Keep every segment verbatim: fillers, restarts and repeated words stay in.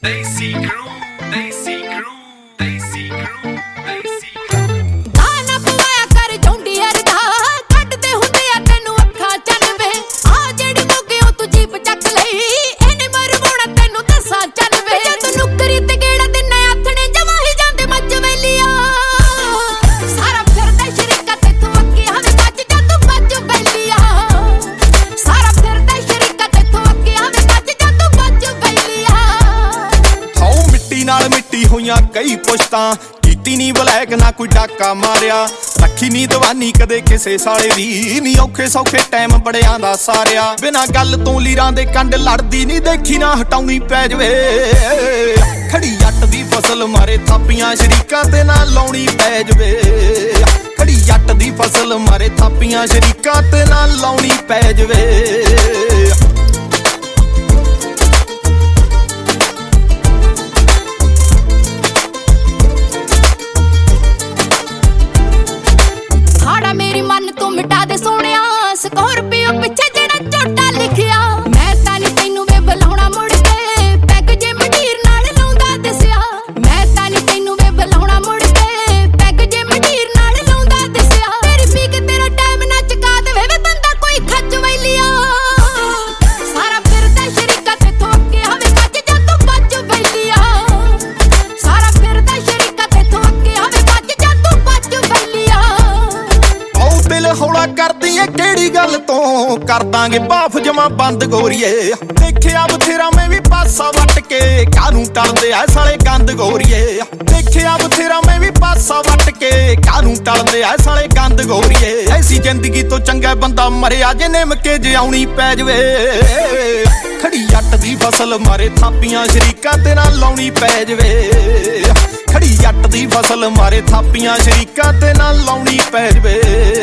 Desi crew, Desi crew, Desi crew, Desi crew। गाना पवाया कर जोंडी अरदा कटदे हुंदे आ तैनू अखां चनवे आ जेड़ी मोगियो तू जीप चक लई इने मरवाउणा तैनू दसां चनवे जद नुकरी ते गेड़ा दिने आथणे जमा ही जांदे मच वेलिया सारा फिरदा शरीका ते तू अगे हवे बच जा तू बच वेलिया सारा फिरदा शरीका ते तू अगे हवे बच जा तू बच वेलिया हाओ मिट्टी नाल मिट्टी होइयां कई पुश्तां कीती नी बलैक ना कोई डाका मारिया रखी नी दवानी कदे किसे साले दी नी औखे सौखे टाइम बड़ियां दा सारिया बिना गल तो लीरां दे कंड लड़दी नी देखी ना हटाउणी पै जवे खड़ी जट दी फसल मारे थापियां शरीकां ते ना लाउणी पै जवे खड़ी जट दी फसल मारे थापियां शरीकां ते ना लाउणी पै जवे। हाड़ा मेरी मन तू मिटा दे सोनिया स्कॉर्पियो पिछे जेड़ा झोटा लिखिया मैं तां नी तैनू वे बुलाउणा मुड़ के पैग जे मंडीर नाल लाउंदा दसिया मैं तां नी तैनू वे बुलाउणा मुड़ के पैग जे मंडीर नाल लाउंदा दसिया तेरी पीक तेरा टाइम ना चका देवे वे बंदा कोई खच वैलिया सारा फिरदा शरीका ते तू अगे हवे बच जा तू बच वैलिया सारा फिरदा शरीका ते तू अगे हवे बच जा तू बच वैलिया दिल हौला करदी ਏ ਕਿਹੜੀ ਗੱਲ ਤੋਂ ਕਰ ਦਾਂਗੇ ਬਾਫ ਜਮਾ ਬੰਦ ਗੋਰੀਏ ਦੇਖਿਆ ਬਥੇਰਾ ਮੈਂ ਵੀ ਪਾਸਾ ਵੱਟ ਕੇ ਕਾਹਨੂੰ ਟਲਦੇ ਐ ਸਾਲੇ ਗੰਦ ਗੋਰੀਏ ਦੇਖਿਆ ਬਥੇਰਾ ਮੈਂ ਵੀ ਪਾਸਾ ਵੱਟ ਕੇ ਕਾਹਨੂੰ ਟਲਦੇ ਐ ਸਾਲੇ ਗੰਦ ਗੋਰੀਏ ਐਸੀ ਜ਼ਿੰਦਗੀ ਤੋਂ ਚੰਗਾ ਬੰਦਾ ਮਰਿਆ ਜੇ ਨਿਮਕੇ ਜਿਉਣੀ ਪੈ ਜਵੇ ਖੜੀ ਜੱਟ ਦੀ ਫਸਲ ਮਾਰੇ ਥਾਪੀਆਂ ਸ਼ਰੀਕਾਂ ਤੇ ਨਾ ਲਾਉਣੀ ਪੈ ਜਵੇ ਖੜੀ ਜੱਟ ਦੀ ਫਸਲ ਮਾਰੇ ਥਾਪੀਆਂ ਸ਼ਰੀਕਾਂ ਤੇ ਨਾ ਲਾਉਣੀ ਪੈ ਜਵੇ।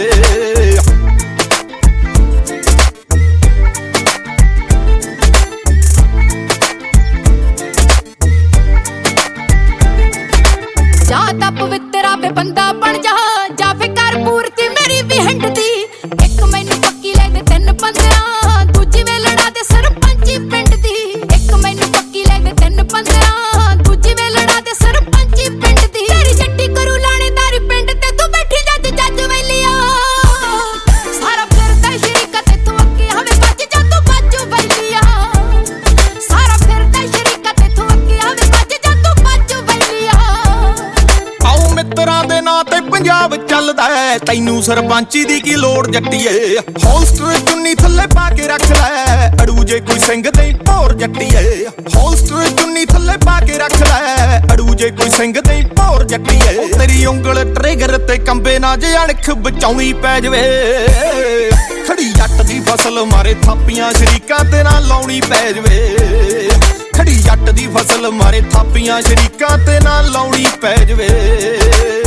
जा ता पवित्रा वे बंदा बन जा जा फे कर पूर्ति मेरी भी हंड दी एक मैनू पक्की ले दे तीन पंद्रह दूजी वे लड़ा दे सरपंची पिंड दी एक मैनू पक्की ले दे तीन पंद्रह दूजी वे लड़ा दे सरपंची पिंड दी तेरी जट्टी करू लाणेदारी पिंड ते तू बैठी जज जज वेलिया सारा फिरदा शरीका ते तू अगे हवे बच जा तू बच वेलिया सारा फिरदा शरीका ते तू अगे हवे बच जा तू बच वेलिया ਮਿੱਤਰਾਂ ਦੇ ਨਾਂ ਤੇ ਪੰਜਾਬ ਚੱਲਦਾ ਐ ਤੈਨੂੰ ਸਰਪੰਚੀ ਦੀ ਕੀ ਲੋੜ ਜੱਟੀਏ ਹੋਲਸਟਰ ਚੁੰਨੀ ਥੱਲੇ ਪਾ ਕੇ ਰੱਖ ਲੈ ਅੜੂ ਜੇ ਕੋਈ ਸਿੰਘ ਤੇ ਭੌਰ ਜੱਟੀਏ ਹੋਲਸਟਰ ਚੁੰਨੀ ਥੱਲੇ ਪਾ ਕੇ ਰੱਖ ਲੈ ਅੜੂ ਜੇ ਕੋਈ ਸਿੰਘ ਤੇ ਭੌਰ ਜੱਟੀਏ ਤੇਰੀ ਉਂਗਲ ਟ੍ਰਿਗਰ ਤੇ ਕੰਬੇ ਨਾ ਜੇ ਅਣਖ ਬਚਾਉਣੀ ਪੈ ਜਵੇ ਖੜੀ ਜੱਟ ਦੀ ਫਸਲ ਮਾਰੇ ਥਾਪੀਆਂ ਸ਼ਰੀਕਾਂ ਤੇ ਨਾ ਲਾਉਣੀ ਪੈ ਜਵੇ ਖੜੀ ਜੱਟ ਦੀ ਫਸਲ ਮਾਰੇ ਥਾਪੀਆਂ ਸ਼ਰੀਕਾਂ ਤੇ ਨਾ ਲਾਉਣੀ ਪੈ ਜਵੇ।